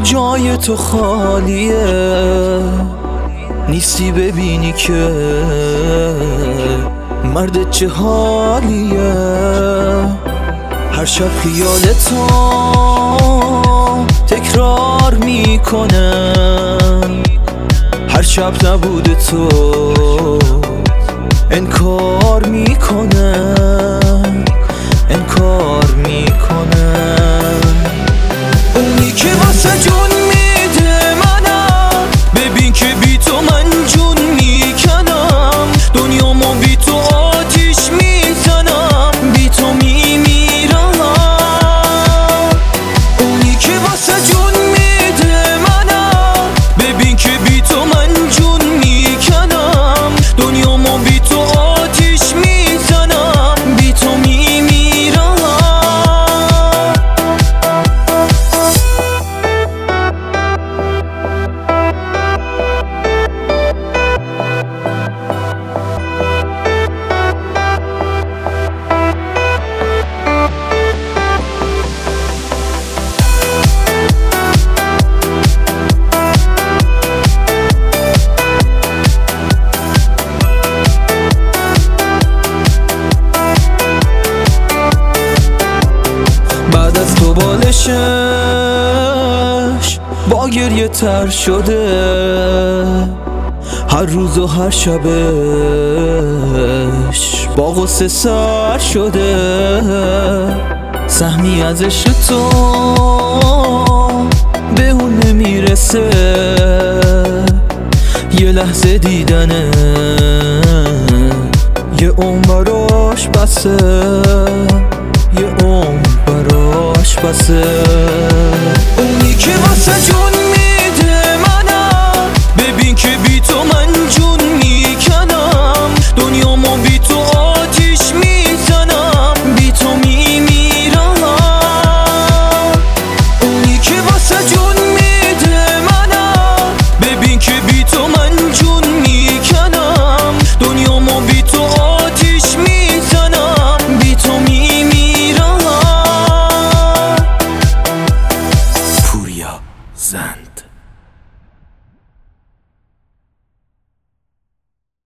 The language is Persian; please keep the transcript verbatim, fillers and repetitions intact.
جای تو خالیه، نیستی ببینی که مرد چه حالیه. هر شب خیالتو تکرار میکنم، هر شب نبود تو انکار میکنم، انکار میکنم. اونی که واسه جون میده منم، ببین که بی تو من جون میکنم، دنیامو بی تو آتیش میزنم، بی تو میمیرم. اونی که واسه جون میده منم، ببین که بی تو من جون میکنم، دنیامو بی تو آتیش میزنم، بی تو میمیرم. بعد از تو بالشش با گریه تر شده، هر روز و هر شبش با غصه سر شده. سهمی از عشق تو به اون نمیرسه، یه لحظه دیدنه یه عمر براش بسه، یه عمر براش بسه. اونی که واسه جون میده منم، ببین که بی تو من جون میکنم، دنیامو بی تو آتیش میزنم، بی تو میمیرم. اونی که واسه جون میده منم، ببین که بی تو من جون میکنم، دنیامو بی تو آتیش میزنم، بی تو میمیرم. پوریا زند.